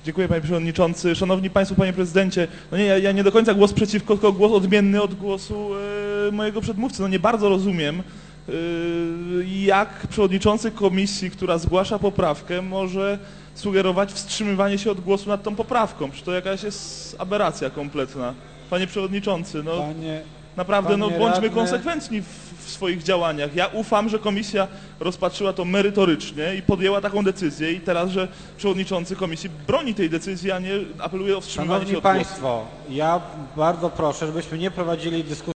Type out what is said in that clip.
Dziękuję, panie przewodniczący. Szanowni państwo, panie prezydencie, no nie, ja nie do końca głos przeciwko, tylko głos odmienny od głosu mojego przedmówcy. No nie bardzo rozumiem, jak przewodniczący komisji, która zgłasza poprawkę, może sugerować wstrzymywanie się od głosu nad tą poprawką. Przecież to jakaś jest aberracja kompletna. Panie przewodniczący, no naprawdę, no bądźmy konsekwentni w swoich działaniach. Ja ufam, że komisja rozpatrzyła to merytorycznie i podjęła taką decyzję i teraz, że przewodniczący komisji broni tej decyzji, a nie apeluje o wstrzymywanie się od głosu. Szanowni państwo, ja bardzo proszę, żebyśmy nie prowadzili dyskusji